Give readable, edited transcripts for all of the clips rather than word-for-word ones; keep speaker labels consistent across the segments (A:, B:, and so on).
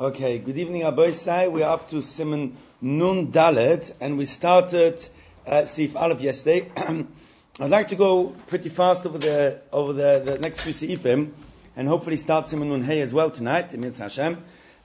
A: Okay, good evening, Aboisai. We're up to Siman Nun Dalet, and we started Seif Aleph yesterday. I'd like to go pretty fast over the next few Seifim, and hopefully start Siman Nun Hey as well tonight, Emir Hashem.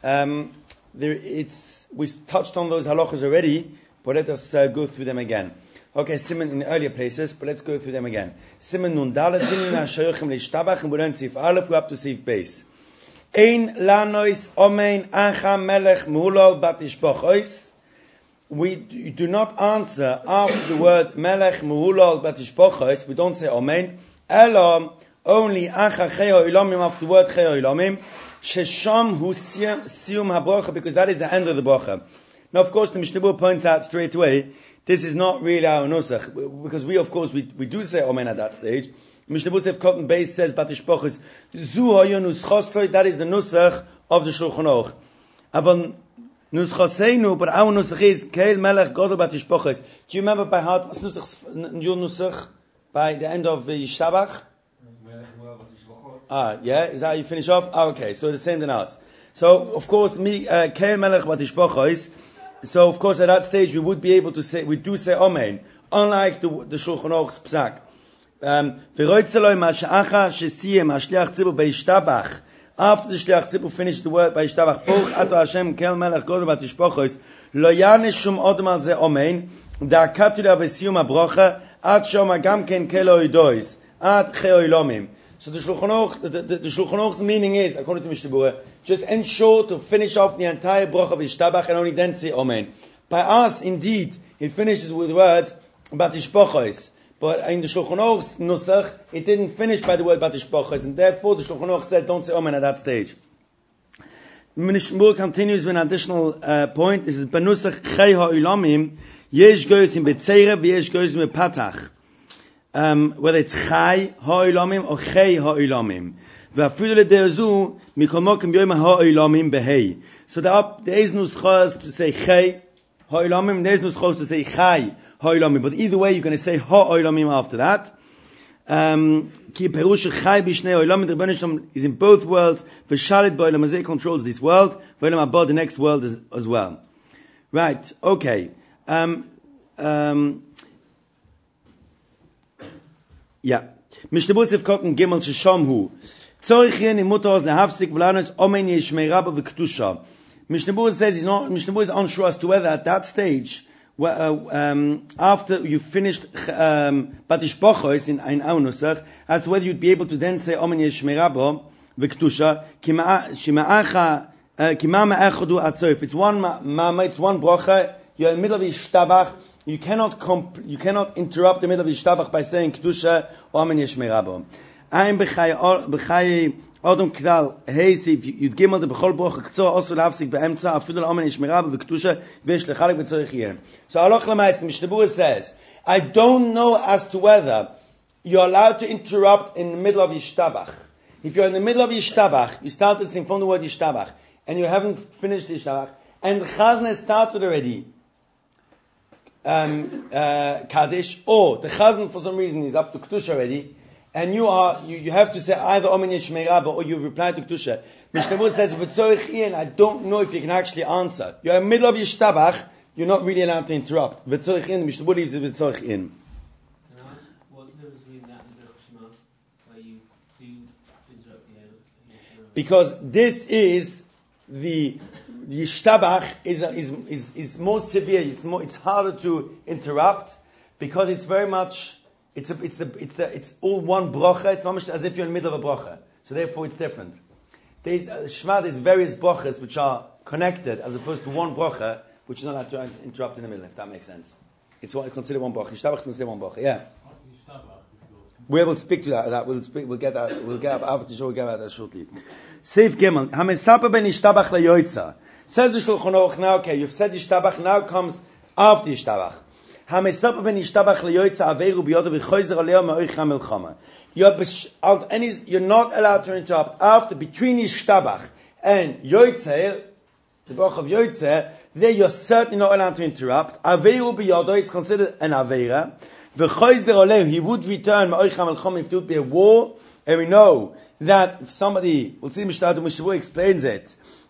A: We touched on those halachas already, but let us go through them again. Okay, Siman in earlier places, but let's go through them again. Siman Nun Dalet, Dinina Shoyochem Leishtabach, and we're on Seif Aleph, we're up to Seif Beis. Ein lanois omein acha melech muhulol bat ishpochois. We do not answer after the word melech muhulol bat ishpochois. We don't say omein. Elo only acha cheo ilomim after the word cheo ilomim. Shesham hu siyum habrocha, because that is the end of the bracha. Now, of course, the Mishnah Berurah points out straight away, this is not really our nusach, because we do say omein at that stage. Mishnah Berurah Cotton Base says Batishpochus Zu hoyo nuschosoi, that is the nusach of the Shulchan Aruch. Avon nuschoseinu, but our nusach is Keil Melech Godel Batishpochus. Do you remember by heart what's your nusach by the end of Yishtabach? Yeah, is that how you finish off? Okay, so the same than us. So of course, Keil Melech Batishpochus. So of course, at that stage we would be able to say, we do say Amen, unlike the Shulchan Aruch's Psak. After the Shliach Tzibur finished the word by Ishtabach, Boch ato Hashem kel melech godel batishpochos, lo yane shum odom al ze omein, da katu da v'siyum habrocha, ad shoma gam ken kelo idois, ad cheo ilomim. So the Shulchan Aruch's meaning is, according to Mishnah Berurah, just ensure to finish off the entire brocha of Ishtabach and only then say omein. By us, indeed, it finishes with the word batishpochos. But in the Shulchan Aruch's nusach, it didn't finish by the word batishpochos, and therefore the Shulchan Aruch said, don't say omen at that stage. Mishnah Berurah continues with an additional point. This is benusach chei ha'olamim, yesh goes in betzeira, v'yesh goes in betpatach. Whether it's chai ha'olamim or chei ha'olamim. V'afilu le'de'azu, mikol mokem yoyim ha'olamim behei. So there is nuschos to say chei ha'olamim, there is nuschos to say chai ha'olamim. But either way, you're going to say ha'olamim after that. Ki perush chai b'shnei ha'olamim, the Rebbeinu Shalom is in both worlds. V'shalit ba'olam hazeh, controls this world. V'olam haba, the next world as well. Right, okay. Yeah. Mishnah Berurah Cotton Gimel Shesham hu. Tzorich yen im mutar lehafsik v'lanos omen yishmei rabba v'kedusha. Mishnah Berurah says Mishnah Berurah is unsure as to whether at that stage, after you finished Batishpochos in our nusach, as to whether you'd be able to then say Omen Yishmei Rabbo v'Kedusha Kima Ma'achodu Atzof. If it's one Mama, it's one bracha. You're in the middle of Yishtabach. You cannot interrupt the middle of Yishtabach by saying Kedusha or Omen Yishmei Rabbo. I'm b'chai Adam Kral, hey, see, if you'd give on the Bechol Broch, K'tzor, also Lavsik, Be'emtza, Afudal Omen, Yishmerab, V'Kedusha, V'esh Lechalek, V'tzorich Yirem. So, Aloch L'Mais, the Mishnah Berurah says, I don't know as to whether you're allowed to interrupt in the middle of Yishtabach. If you're in the middle of Yishtabach, you started to sing from the word Yishtabach, and you haven't finished Yishtabach, and Chazan has started already, Kaddish, or the Chazan for some reason is up to Kedusha already, and you have to say either Omen Yishmei Rabba or you reply to Kedusha. Mishnah Berurah says, V'tzorich Ian, I don't know if you can actually answer. You're in the middle of Yishtabach, you're not really allowed to interrupt. V'tzorich Ian, the Mishnah Berurah leaves it V'tzorich Ian.
B: What's the difference between that and the Shema, where you do interrupt the end?
A: Because this is the Yishtabach is more severe, it's harder to interrupt, because it's very much it's all one bracha. It's almost as if you're in the middle of a bracha. So therefore, it's different. Shema, there's various brachas which are connected, as opposed to one bracha which is not allowed to interrupt in the middle. If that makes sense, it's considered one bracha. Yishtabach is considered one bracha. Yeah. We will speak to that. We'll get that. We'll get after the show. We'll get that shortly. Seif Gimel. Hamesapa ben Yishtabach leYoitza. Says the Shulchan Aruch now. Okay, you've said Yishtabach. Now comes after Yishtabach. You're between you're not allowed to interrupt between Yishtabach and Yoitzer, the bracha of Yoitzer. There you're certainly not allowed to interrupt. Averu biyado, it's considered an aveira. He would return if there would be a war, and we know that if somebody, we'll see Mishnah Berurah explains it,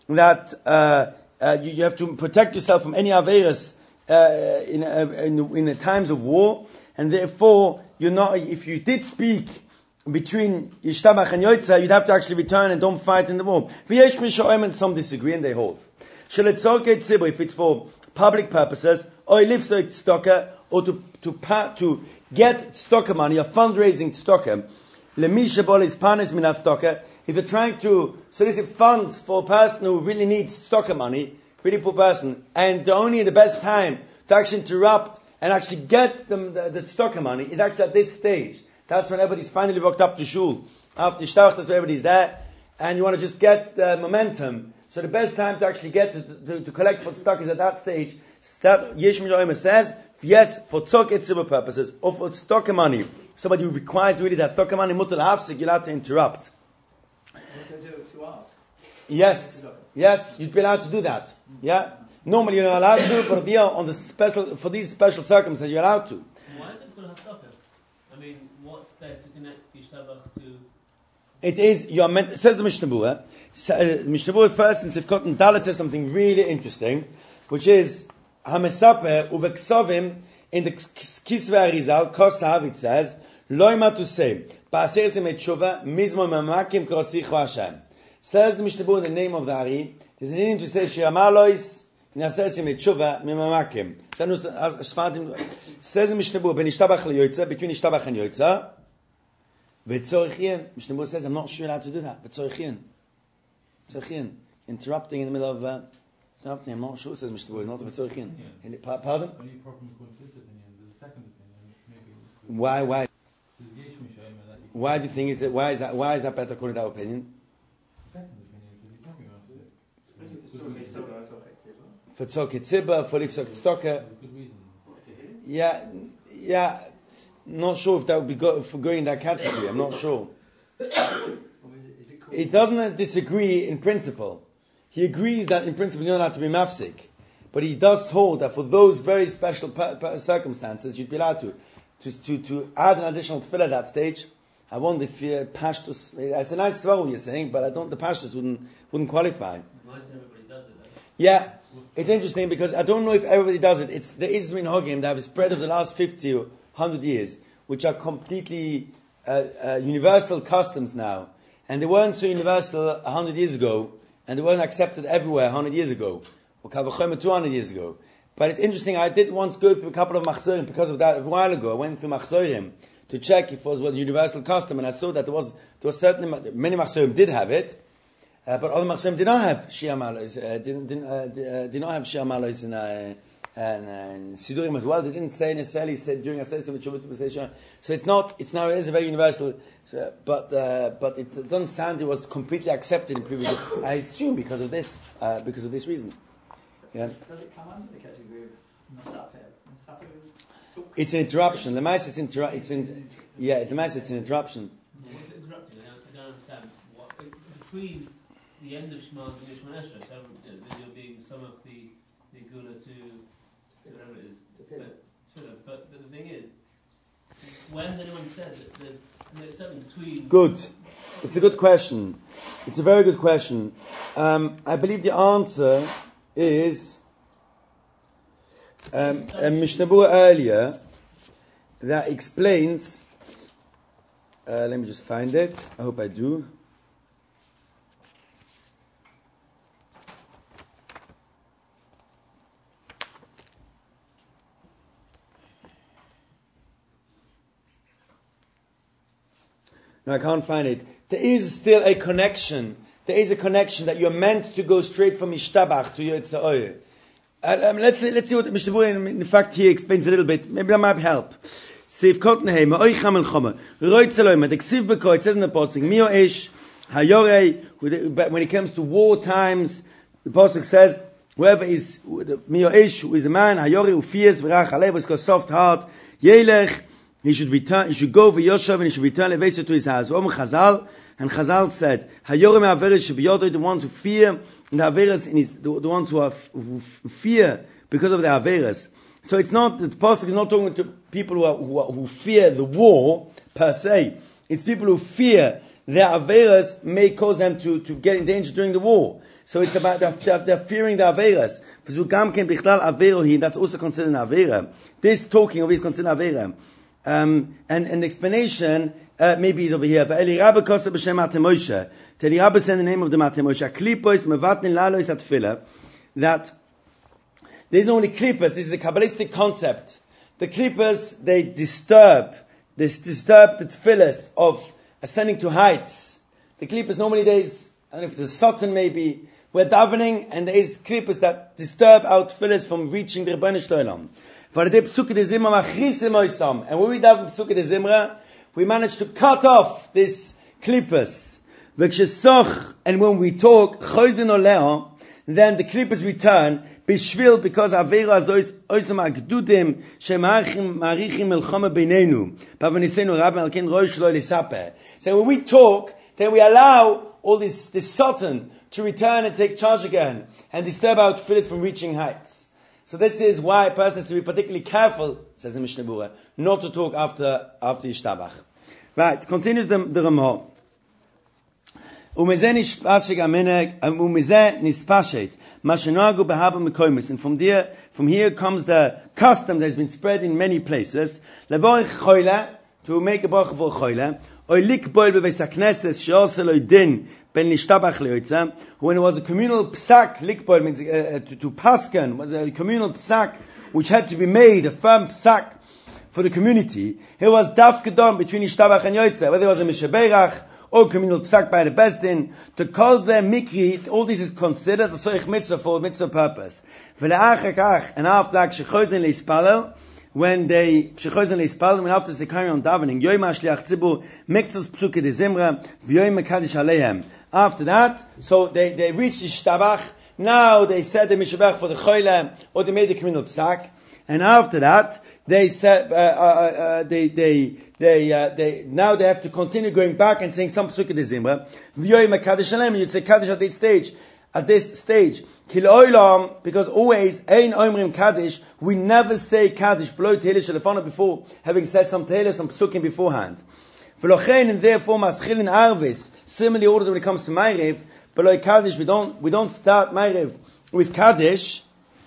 A: that you have to protect yourself from any averas in the times of war, and therefore you're not. If you did speak between Yishtabach and Yotzah, you'd have to actually return and don't fight in the war. V'yesh mishoem, and some disagree and they hold. Sheletzorke tzibur, if it's for public purposes, or lifso tzedakah, or to get tzedakah money, or fundraising tzedakah, lemisha bol is panis minat tzedakah. If you're trying to solicit funds for a person who really needs tzedakah money, really poor person, and the best time to actually interrupt and actually get them the tzedakah money is actually at this stage. That's when everybody's finally walked up to shul. After Shtach, that's when everybody's there. And you want to just get the momentum. So the best time to actually get to collect for tzedakah is at that stage. Yesh Miloim says, yes, for tzedakah tzibur purposes, or for tzedakah money. Somebody who requires really that tzedakah money, mutal hafsik, you're allowed to interrupt.
C: To ask.
A: Yes, you'd be allowed to do that. Yeah? Normally you're not allowed to, but for these special circumstances, you're allowed to.
B: Why is it going to have tzedakah? I mean, what's there to connect Yishtabach to?
A: It is, you're meant, says the Mishnah Berurah. Mishnah Berurah first in Sivkot and Dalet says something really interesting, which is, Hamesaper uveksovim in the Kisvei Arizal, Kosav, it says, Loima to say, Ba'aseresim et Shuvah, Mizmo Mamakim Krosichu Hashem. Says the Mishnah Berurah in the name of the Ari, there's an Indian to say, Shiamalois, Nasesim et Shuvah, Mimamakim. Says the Mishnah Berurah, Ben Ishtabach leYotzah, between Ishtabach and Yotzah, V'tzorichin. Mishnah Berurah says, I'm not sure you're allowed to do that. V'tzorichin. Interrupting in the middle of, interrupting, I'm not sure, says Mishnah Berurah, not V'tzorichin. Pardon?
D: Only problem with this opinion, there's a second opinion, maybe.
A: Why do you think why is that better according to that opinion?
D: Second opinion, so you're talking about it.
A: For tzedakah tzibur, for lifsok tzedakah.
D: Good reason.
A: Yeah. Not sure if that would be good for going in that category. I'm not sure. He doesn't disagree in principle. He agrees that in principle you're not allowed to be mafsik, but he does hold that for those very special circumstances you'd be allowed to add an additional tefillah at that stage. I wonder if pashtus. It's a nice svara you're saying, but the pashtus wouldn't qualify.
B: Why does everybody does it?
A: Yeah, it's interesting because I don't know if everybody does it. There is minhagim that have spread over the last 50 or 100 years, which are completely universal customs now, and they weren't so universal 100 years ago, and they weren't accepted everywhere 100 years ago, or kavachayim 200 years ago. But it's interesting. I did once go through a couple of machzorim because of that a while ago. I went through machzorim to check if it was a universal custom, and I saw that there was certainly many machzorim did have it. But other machzorim did not have shia malos. Did not have shia malos and sidurim as well. They didn't say necessarily said during a session. So it is a very universal. But it doesn't sound it was completely accepted in previous. I assume because of this reason. Yeah.
C: Does it come under the category of Masaper?
A: It's an interruption. The mice it's an interruption.
B: What's interrupting? I don't understand. Between the end of Shema and Shema Esra, there being some of the gula to whatever it is. But the thing is, when has anyone said that there's something between?
A: Good. It's a good question. It's a very good question. I believe the answer is Mishnah Berurah earlier that explains. Let me just find it. I hope I do. No, I can't find it. There is still a connection. There is a connection that you're meant to go straight from Ishtabach to Yotzah. Let's see what Mishnah Berurah in fact he explains a little bit. Maybe that might help. Seif Kotnehei Ma'oicham El Choma Roitzeloim Adeksiv Beko. It says in the pasuk Mio Ish Hayorei. When it comes to war times, the pasuk says whoever is Mio Ish, who is the man Hayorei who fears V'rach Alev, who's got a soft heart, Yelech. He should return. He should go for Yoshev and he should return Levesa to his house. Chazal, and Chazal said, "Hayorem Averes should be the ones who fear the Averes, the ones who fear because of the Averes." So it's not the pasuk is not talking to people who fear the war per se. It's people who fear their Averes may cause them to get in danger during the war. So it's about they're fearing the Averas. That's also considered an Avera. This talking of is considered Avera. And the explanation maybe is over here. Eli Rabbe Kosa b'Shem Matei Moshe. Eli Rabbe said in the name of the Matei Moshe. Klipos mevatnin lalois atfila. That there's no only klippers. This is a Kabbalistic concept. The klippers they disturb the tefillas of ascending to heights. The klippers normally there's I don't know if it's a Satan maybe. We're davening and there is klippers that disturb our tefillas from reaching the Rebbeinu Shloim. And when we daven Psuke de Zimra, we manage to cut off this klippers. And when we talk, then the klippers return, bishvil, because Avera azois oisam agdudim, shemarichim melchama beinenu. Pavanisenu rabbi alkin rosh lo lisaper. So when we talk, then we allow all this Satan to return and take charge again, and disturb our tefillas from reaching heights. So this is why a person has to be particularly careful, says the Mishnah Berurah, not to talk after Yishtabach. Right, continues the Ramah. And from here comes the custom that has been spread in many places. To make a bracha for choila. When it was a communal psak, likbol means to pasken, was a communal psak which had to be made, a firm psak for the community. It was dafkedon between Ishtabach and Yoitza, whether it was a mishaberach or communal psak by the Besdin. To call them mikri, all this is considered a soich mitzvah for mitzvah purpose. And after that, shechozen leispalel, when after they carry on davening, yoyim hashliach tzibur, miktzas psuke de zimra, v'yoyim mekadosh aleihem. After that, so they reached the Shtabach. Now they said the Mishabach for the Choyle, or they made the communal psak. And after that, they said now they have to continue going back and saying some psuke de zimra. V'yoyim mekadosh aleihem. You'd say kaddish at this stage. Because always, ein omrim kaddish, we never say kaddish below tehillah shalafana before having said some tehillah, some psukim beforehand. And therefore, maschilin arvis, similarly ordered when it comes to Ma'ariv, below kaddish, we don't start Ma'ariv with kaddish.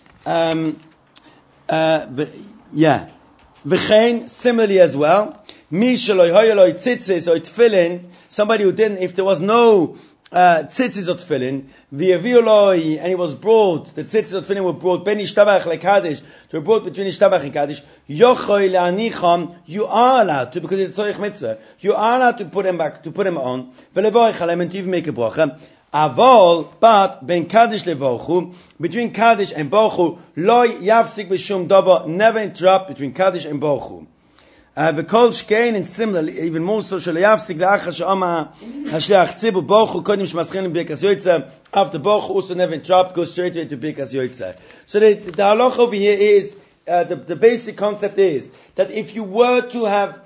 A: V'chein, similarly as well. Mi shaloi hoyoloi tzitzis or tefillin, somebody who didn't, if there was no tzitzis or tefillin, v'yavioloi, and it was brought, the tzitzis or tefillin were brought, ben ishtabach lekadish, to be brought between ishtabach and kaddish, yochoi le'anicham, you are allowed to, because it's tzorich mitzvah, you are allowed to put them back, to put them on, v'levorich alem, and to even make a bracha, avol, but, ben kaddish levorchu, between kaddish and borchu, loy yafsik b'shum dover, never interrupt between kaddish and borchu. V'kol shkein, and similarly, even more so, sh'leyafsik la'achar she'ama hashliach tzibur borchu kodim sh'maschilin b'birkas yoytza. After borchu, also never interrupt, go straight away to birkas yoytza. So the halach over here is the basic concept is that if you were to have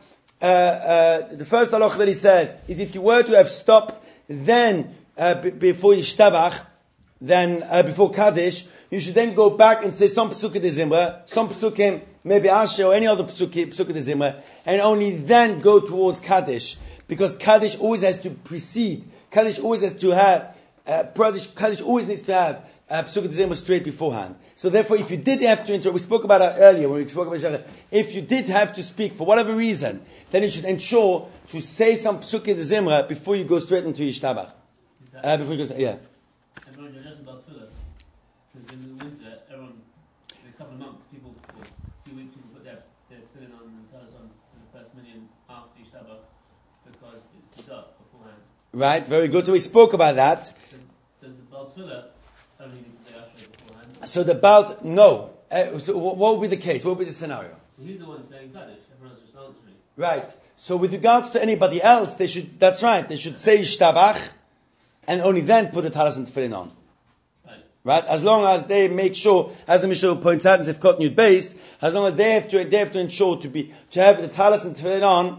A: the first halach that he says is if you were to have stopped then before Yishtabach, then before Kaddish, you should then go back and say some Psukim de Zimra, some Psukim, maybe Asher or any other Psukim de Zimra, and only then go towards Kaddish, because Kaddish always has to precede. Kaddish always has to have Kaddish always needs to have Psukim de Zimra straight beforehand. So therefore, if you did have to interrupt, we spoke about it earlier when we spoke about Shachar, if you did have to speak for whatever reason, then you should ensure to say some Psukim de Zimra before you go straight into Yishtabach. Before you go, yeah.
B: Everyone, you're just about Tefillah. Because in the winter, everyone, in a couple of months, a few weeks, people put their Tefillin on and tell us on for the first minyan after Yishtabach because it's too dark beforehand.
A: Right, very good. So we spoke about that.
B: So does the Baal Tefillah only need to say Asher beforehand?
A: So the Baal, no. So what would be the case? What would be the scenario?
B: So he's the one saying Kaddish. Everyone's just answering.
A: Right. So with regards to anybody else, they should say Yishtabach, and only then put the talis and tefillin on. Right? As long as they make sure, as the Mishnah points out in Sefkot Yud Beis, as long as they have to ensure to have the talis and tefillin on,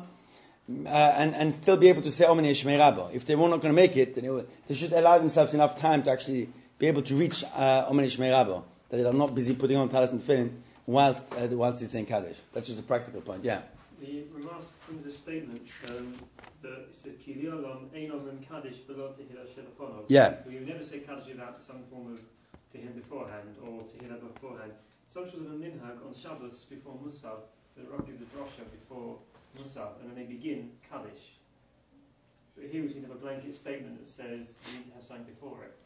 A: and still be able to say Omen Yeshmei Rabbo. If they were not going to make it, then they should allow themselves enough time to actually be able to reach Omen Yeshmei Rabbo, that they are not busy putting on talis and tefillin whilst they're saying Kaddish. That's just a practical point. Yeah.
E: The Ramas brings a statement that it says Ki li'olam ein omrim kaddish below tehillah shelafonov.
A: Yeah.
E: We would never say kaddish without some form of tehillah beforehand or tehillah beforehand. Some sort of a minhag on Shabbos before Musaf. The Rav gives a drosha before Musaf, and then they begin kaddish. But here we seem to have a blanket statement that says you need to have something before it.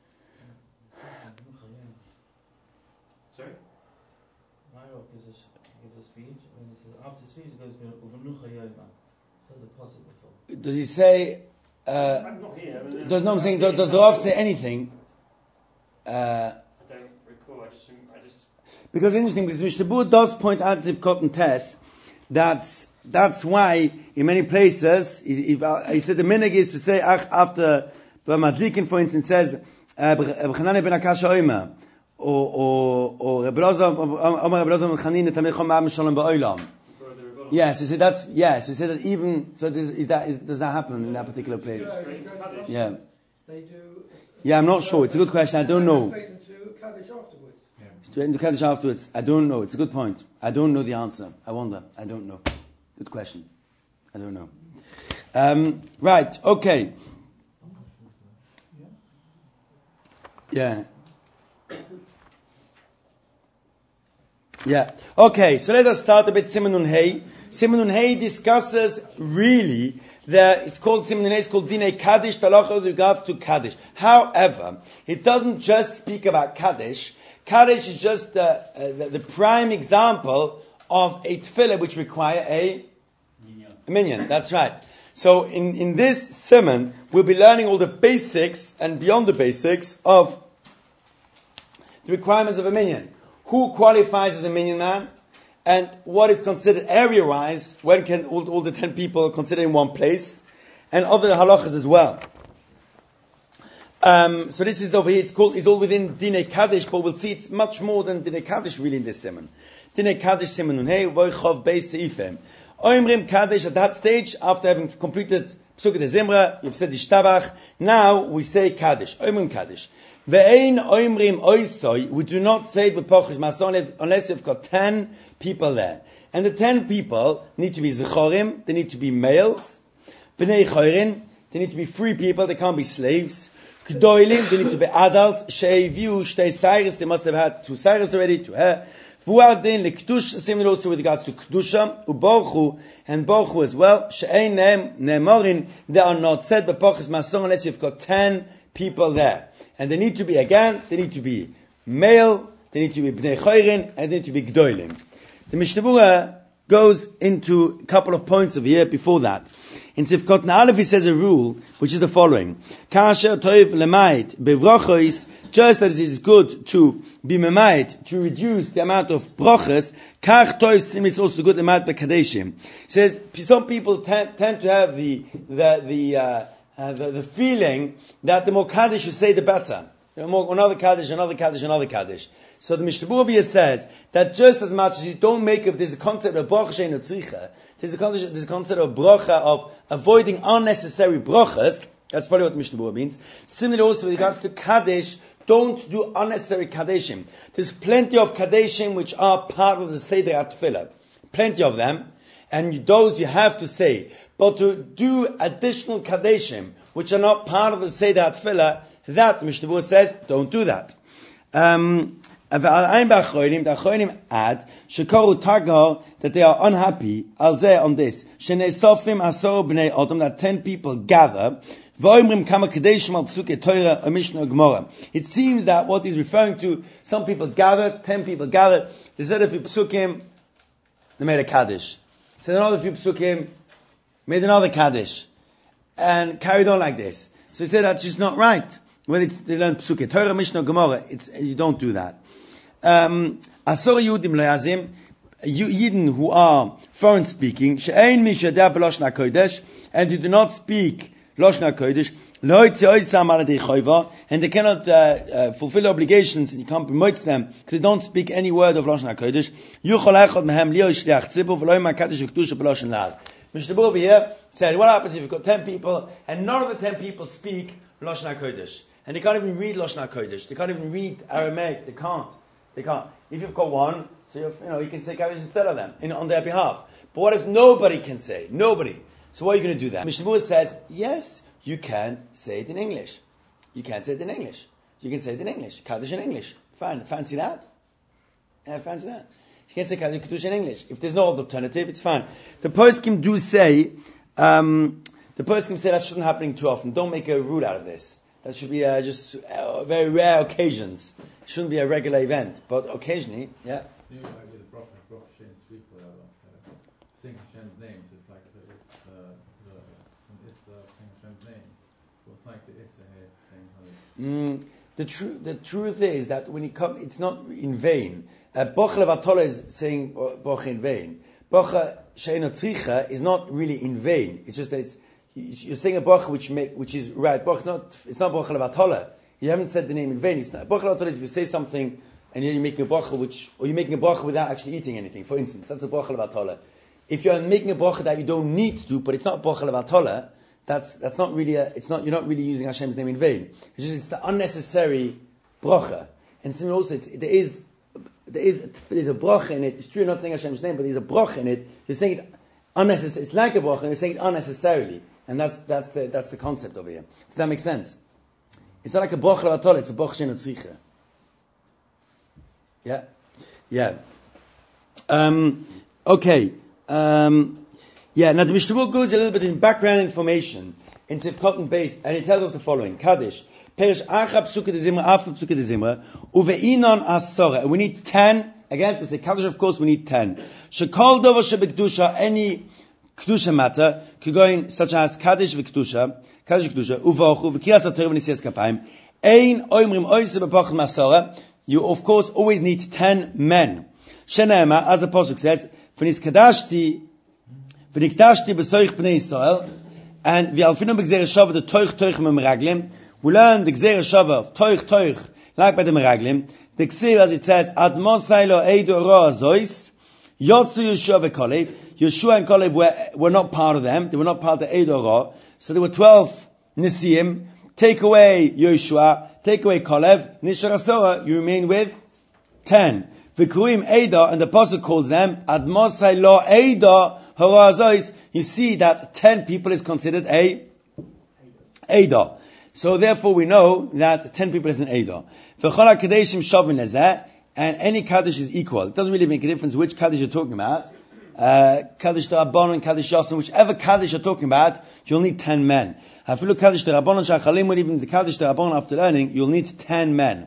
E: Sorry?
D: Myro gives a speech, and he says after the speech it goes Uvanucha Yoma. Says the possible before.
A: Does he say?
E: I'm not here.
A: I'm saying, does the Rav say anything?
E: I don't recall. I just.
A: Because it's interesting, because Mishnah Berurah does point out Zivkot and Tess, that's why in many places he said the minhag is to say after Madlikin, for instance, says B'chanane ben Akasha Oima or Rebbe Elazar Rebbe Elazar Chanin Tamei Chom Ma'am Shalom Ba'olam. Yes, he said that's he said that even so. Does that happen in that particular place? Yeah.
F: They do.
A: Yeah, I'm not sure. It's a good question. I don't know. Straight into Kaddish afterwards. I don't know. It's a good point. I don't know the answer. I wonder. I don't know. Good question. I don't know. Right. Okay. Yeah. Yeah. Okay. So let us start a bit. Siman Nun Hey. Siman Nun Hey discusses really it's called Siman Nun Hey. It's called Dinei Kaddish Talacha with regards to Kaddish. However, it doesn't just speak about Kaddish. Kaddish is just the prime example of a tefillah which require a minyan. That's right. So in this siman, we'll be learning all the basics and beyond the basics of the requirements of a minyan. Who qualifies as a minyan man? And what is considered area-wise? When can all the 10 people consider in one place? And other halachas as well. So this is over here, it's all within Dinei Kaddish, but we'll see it's much more than Dinei Kaddish really in this siman. Dinei Kaddish Siman Nun Hey, Voichov Beis Seifim. Oimrim Kaddish at that stage, after having completed Pesukei de Zimra, you've said Ishtabach, now we say Kaddish, Oimrim Kaddish. Ve'ein Oimrim Oisoi, we do not say it with Pochish Mason unless you've got 10 people there. And the 10 people need to be Zechorim, they need to be males, B'nei Chorin, they need to be free people, they can't be slaves. Gdoilim, they need to be adults. She'eviu shtei sayres, they must have had 2 sayres already to her. Vuadin lekdush, similar also with regards to kedusha. Uborchu and borchu as well. She'ein ne'morin, they are not said b'pochis masong unless you've got 10 people there, and they need to be male, they need to be bnei chorin, and they need to be gdoilim. The Mishnah Berurah goes into a couple of points over here before that. In Sivkot Na'alef he says a rule, which is the following. Kasher toiv lemait bevrochos, just as it is good to be memait, to reduce the amount of brochos, kach toiv sim, it's also good lemait bekadeshim. Says, some people tend to have the feeling that the more kaddish you say, the better. Another kaddish. So the Mishnah Berurah says that just as much as you don't make up, there's a concept of bracha she'eino tzricha, there's a concept of bracha of avoiding unnecessary brachas. That's probably what Mishnah Berurah means. Similarly also with regards to kaddish, don't do unnecessary kaddishim. There's plenty of kaddishim which are part of the Seder HaTfilah. Plenty of them. And those you have to say. But to do additional kaddishim which are not part of the Seder HaTfilah, that Mishnah Berurah says, don't do that. The Achronim add Shekaru Targah that they are unhappy on this. Sheneisofim asor bnei Adam, that 10 people gather. V'oimrim kama kadeshim al psukei Torah a Mishnah Gemara. It seems that what he's referring to, some people gathered, 10 people gathered. They said a few psukim, they made a kaddish. Said another few psukim, made another kaddish, and carried on like this. So he said that's just not right. When they learn psukei Torah Mishnah Gemara, you don't do that. Asor Yudim Le'azim, Yidden who are foreign speaking, She'ein mi sheyodea b'Lashon HaKodesh, and who do not speak Lashon HaKodesh, Lo'yotzi oisam aladei chayva, and they cannot fulfill obligations, and you can't promote them because they don't speak any word of Lashon HaKodesh. Yuchol echad mehem li'o shliach tzibur v'lo yom HaKadosh v'kedusha b'Lashon La'az. Mishnah Berurah over here said, what happens if you've got 10 people and none of the 10 people speak Lashon HaKodesh? And they can't even read Lashon HaKodesh. They can't even read Aramaic. They can't. They can't. If you've got one, so you can say Kaddish instead of them, on their behalf. But what if nobody can say? Nobody. So what are you going to do then? Mishnah Berurah says, yes, you can say it in English. You can say it in English. You can say it in English. Kaddish in English. Fine. Fancy that? Yeah, fancy that. You can say Kaddish in English. If there's no alternative, it's fine. The poskim do say, that shouldn't happen too often. Don't make a rule out of this. That should be just very rare occasions. It shouldn't be a regular event. But occasionally, yeah.
F: Sing Hashem's name, so it's like it's Hashem's name. So it's like the Issa here saying
A: The truth is that when it comes, it's not in vain. Bocha Levatola is saying Bocha in vain. Bocha She'eno Tzricha is not really in vain. It's just that you're saying a Bocha which is right. Bocha it's not Bocha Levatola. You haven't said the name in vain. It's not Bocha Levatola is if you say something and you're making a Bocha or you're making a Bocha without actually eating anything. For instance, that's a Bocha Levatola. If you're making a Bocha that you don't need to do, but it's not Bocha Levatola, that's not really you're not really using Hashem's name in vain. It's the unnecessary bracha. And similarly also, there's a bracha in it. It's true, you're not saying Hashem's name, but there's a bracha in it. You're saying it unnecessarily. It's like a bracha, and you're saying it unnecessarily. And that's the concept over here. Does that make sense? It's not like a bracha Levatola, it's a bracha she'eno tzricha. Yeah. Okay. Now the Mishnah Berurah goes a little bit in background information in Tivkot Beis, and it tells us the following: Kaddish, Perish Acha Psuke de Zimra, Afa Psuke de Zimra, Uveinon Asora. We need 10. Again, to say Kaddish, of course, we need 10. Shekol Dover Shebekdusha, any Kedusha matter, Kegoin such as Kaddish v'Kedusha, Uvochu v'Kriyas HaTorah v'Nisiyas Kapayim. Ein Oimrim Oise B'Pochad Masora. You of course always need 10 men. Shene'ema, as the Pasuk says, V'Niskadashti b'Soich B'nei Yisrael, and we alfinu b'Gzeir Shava the Toich Meraglim. We learn the Gzeir Shava of Toich like by the Meraglim. The Gzeir, as it says, Ad Mosai lo Eidu Ro Azois Yotzu Yeshua v'Kolev. Yeshua and Kolev were not part of them. They were not part of Eidu Ro. So there were 12 Nisiim. Take away Yeshua, take away Kolev, Nishar Asora, you remain with 10. V'Kuim Eidah, and the Pasuk calls them Ad Mosai lo Eidah Hora Azois. You see that 10 people is considered a Eidah. So therefore we know that 10 people is an Eidah. V'chol HaKadeshim Shavin Lezeh, and any Kaddish is equal. It doesn't really make a difference which Kaddish you're talking about. Kaddish D'Rabbanan and Kaddish Yosin, whichever Kaddish you're talking about, you'll need 10 men. If you look Kaddish D'Rabbanan Shachalim, even the Kaddish D'Rabbanan after learning, you'll need 10 men.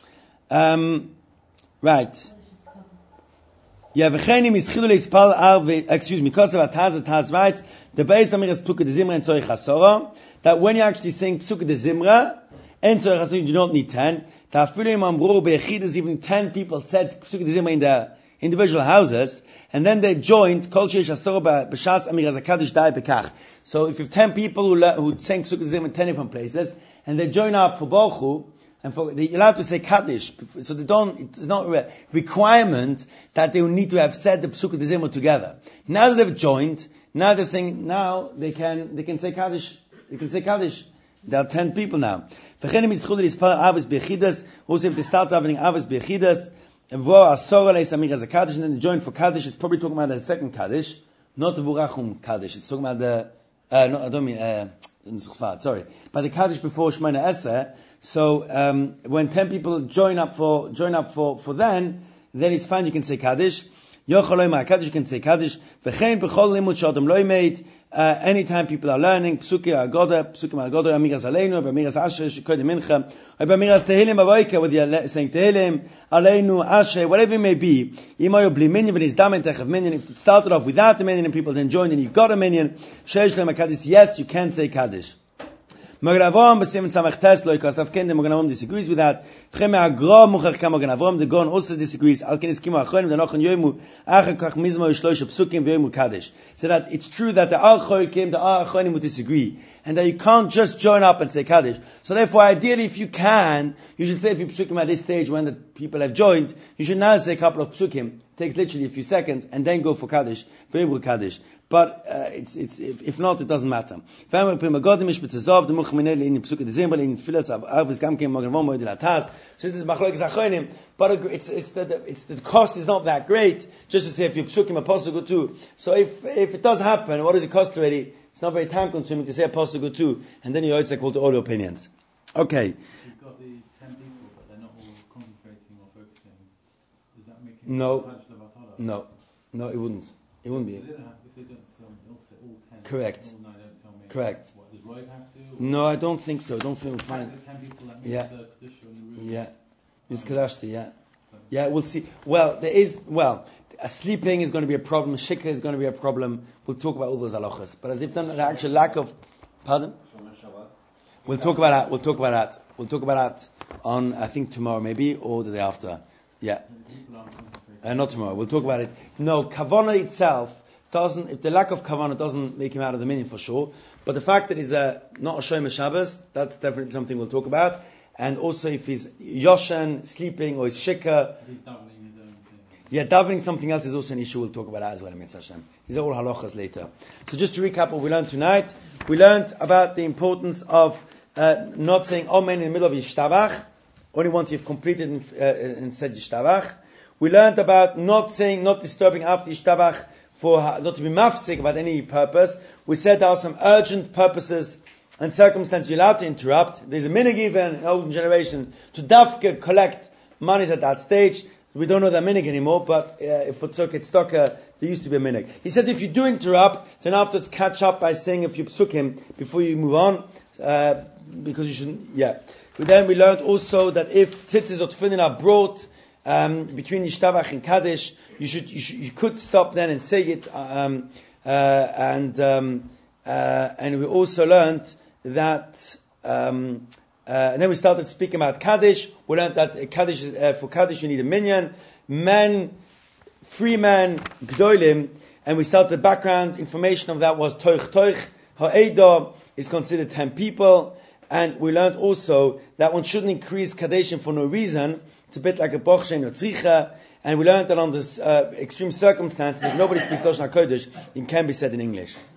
A: Right. Yeah, v'chenim ischilu leispal arve, because of Taz writes, the Beis Amir is Psuke de Zimra and Tzorich Hasora, that when you actually sing Psuke de Zimra, and Tzorich Hasora, you do not need 10. Ta'afilu im amru be'echidus, even 10 people said Psuke de Zimra in their individual houses, and then they joined, Kol Sheish Hasora b'shas Amir as a Kaddish Dai Bekach. So if you have 10 people who sang Psuke de Zimra in 10 different places, and they join up for Bochu, and they're allowed to say Kaddish, so it's not a requirement that they will need to have said the Psuke de Zimra together. Now that they've joined, now they're saying, now they can say Kaddish. They can say Kaddish. There are 10 people now. Also if they start having Avos Bechidas, and then they join for Kaddish, it's probably talking about the second Kaddish, not the Vurachum Kaddish. It's talking about by the Kaddish before Shemona Esrei. So when 10 people join up for then it's fine. You can say Kaddish. Kaddish, you can say Kaddish. Anytime people are learning Psukim Agoda, Amiras Aleinu, Amiras Asher, Shekodim Mincha, Amiras Tehillim Avoika, whether you're saying Tehillim, Aleinu, Asher, whatever it may be. Imoyo Bli Minyan, when it's Damen Techav Minyan, if it started off without the Minyan and people then joined and you got a Minyan, Sheish Lema Kaddish, yes, you can say Kaddish. Magen Avraham b'Siman Samach Tes lo Yikos Avken. The Magen Avraham disagrees with that. V'chem Agra Muchach Kam Magen Avraham. The Gaon also disagrees. Al Ken Eskimu Achronim Danochon Yoimu Achar Kach Mizmo Yishlosh Psukim V'Yoimu Kaddish. So that it's true that the Achronim would disagree, and that you can't just join up and say Kaddish. So therefore, ideally, if you can, you should say a few Psukim at this stage when the people have joined. You should now say a couple of Psukim takes literally a few seconds, and then go for Kaddish, for Hebrew Kaddish. But if not, it doesn't matter. So this is machlokes achronim, but the cost is not that great. Just to say if you psukim a pasuk or two. So if it does happen, what does it cost already? It's not very time consuming to say a pasuk or two, and then you always call to all the opinions. Okay.
F: You've got the 10 people, but they're not all concentrating or focusing. Does that make it
A: No, it wouldn't. It wouldn't be.
F: If they don't tell me, all 10.
A: Correct.
F: All 9 don't tell me.
A: Correct.
F: What, does Roy have to?
A: No, I don't think so. I don't think we'll find.
F: The 10 people that
A: Yeah.
F: meet the Kedusha in the room.
A: Yeah. Ms. Kadashti, yeah, we'll see. Well, sleeping is going to be a problem. Shikha is going to be a problem. We'll talk about all those halachas. But as if done the actual lack of, pardon? We'll talk about that. We'll talk about that on, I think, tomorrow maybe, or the day after. Yeah. Not tomorrow. We'll talk about it. No, kavanah itself doesn't, if the lack of kavanah doesn't make him out of the minyan for sure. But the fact that he's not a Shomer Shabbos, that's definitely something we'll talk about. And also if he's yoshan, sleeping, or he's shikha.
F: He's davening his own thing.
A: Yeah, davening something else is also an issue. We'll talk about that as well, Mitzvah Hashem. These are all halachas later. So just to recap what we learned tonight, we learned about the importance of not saying Amen in the middle of Yishtabach, only once you've completed and said Yishtabach. We learned about not disturbing after Yishtabach, for not to be mafsik about any purpose. We said there are some urgent purposes and circumstances you're allowed to interrupt. There's a minhag even in olden generation to dafke collect monies at that stage. We don't know that minhag anymore, but for tzuk stocker, there used to be a minhag. He says if you do interrupt, then afterwards catch up by saying a few psukim before you move on, because you shouldn't. Yeah. But then we learned also that if tzitzis or tefillin are brought between Yishtabach and Kaddish, you could stop then and say it. And we also learned that. And then we started speaking about Kaddish. We learned that for Kaddish you need a minyan, free men, gdolim, and we started the background information of that was toich. Ha'edah is considered 10 people, and we learned also that one shouldn't increase Kaddishim for no reason. It's a bit like a bochshein or tzricha, and we learned that on this extreme circumstances, if nobody speaks Lashon HaKodesh, it can be said in English.